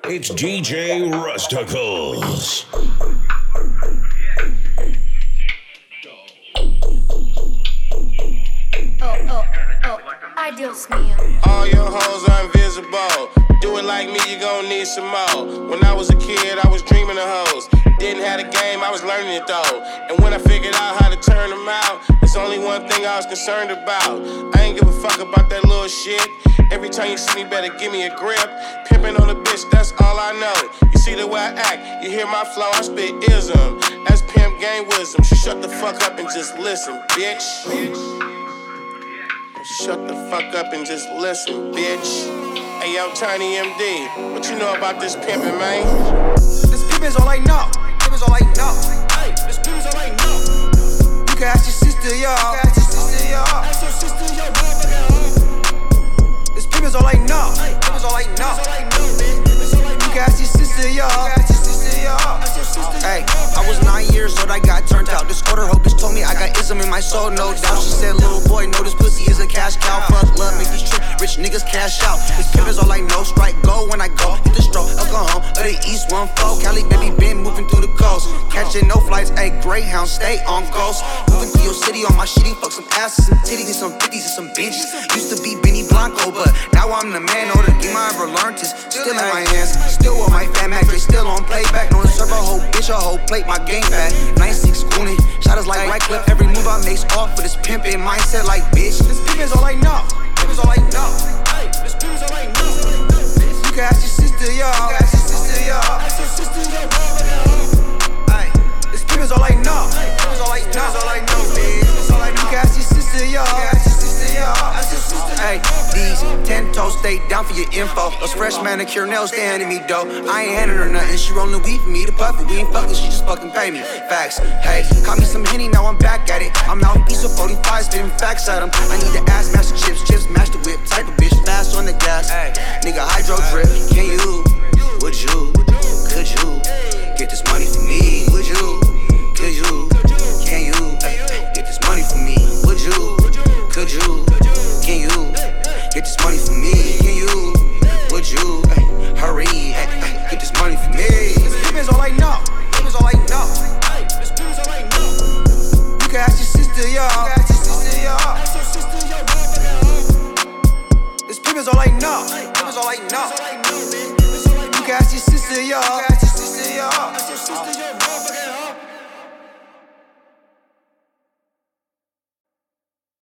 It's DJ Rusticles. Ay, Dios mío. All your hoes are invisible. Do it like me, you gon' need some more. When I was a kid, I was dreaming of hoes. Didn't have a game, I was learning it though. And when I figured out how to turn them out, there's only one thing I was concerned about. I ain't give a fuck about that little shit. Every time you see me, better give me a grip. Pimpin' on a bitch, that's all I know. You see the way I act, you hear my flow, I spit ism. That's pimp game wisdom. So shut the fuck up and just listen, bitch. Shut the fuck up and just listen, bitch. Hey, yo, Tiny MD, what you know about this pimpin', man? This pimpin's all I know. Pimpin's all I know. Hey, this pimpin's all I know. You can ask your sister, y'all. Ask your sister, y'all, motherfucker. This pimpin's all I know. Pimpin's all I know. You can ask your sister, y'all. Hey, I was 9 years old, I got turned out. This older hoe bitch told me I got ism in my soul, no doubt. She said, little boy, know this pussy is a cash cow. Fuck love, make these rich niggas cash out. This pimp is all I know, strike go when I go. Hit the stroke, I'll go home, of the east, 1-4. Cali, baby, been moving through the coast. Catching no flights, ayy, Greyhound, stay on ghost. Moving through your city on my shitty, fuck some asses, some titties, and some 50s, and some bitches. Used to be Benny Blanco, but now I'm the man. Or the game I ever learned is still in my hands. Still with my fat Mac, they still on playback. No serve a whole bitch, a whole plate, my game fat. 9-6 goonin', shot us like Wycliffe. Every move I make's off for this pimpin' mindset like bitch. This pimp is all I know. Pimp is all I know. This pimp is all I know. You can ask your sister, y'all. Ask your sister, y'all. Ask your sister, y'all. Ay, this pimp is all I know. Pimp is all I know. This all I know, bitch. This all I know. You can ask your sister, y'all. Ask your sister, y'all. Ask your sister. Ay, these 10 toes stay down for your info. Those fresh manicure nails, they handing me dough. I ain't handing her nothing. She rollin' weed for me to puff it. We ain't fucking, she just fucking pay me. Facts. Hey, caught me some Henny, now I'm back at it. I'm out east of 45, spitting facts at them. I need to ass, mash the chips, mash the whip. Type of bitch, fast on the gas. Nigga, hydro drip. Can you? Would you? Could you? Get this money for me? Would you? Could you? Can you? Get this money for me? Would you? Could you? Can you? Get this money for me? Can you? Would you? Hurry, get this money for me. This pimpin's all I know. Pimpin's all I know. This pimpin's all I know. You can ask your sister, y'all. Ask your sister, y'all. Ask your sister, y'all. This pimpin's all I know. Pimpin's all I know. You can ask your sister, y'all.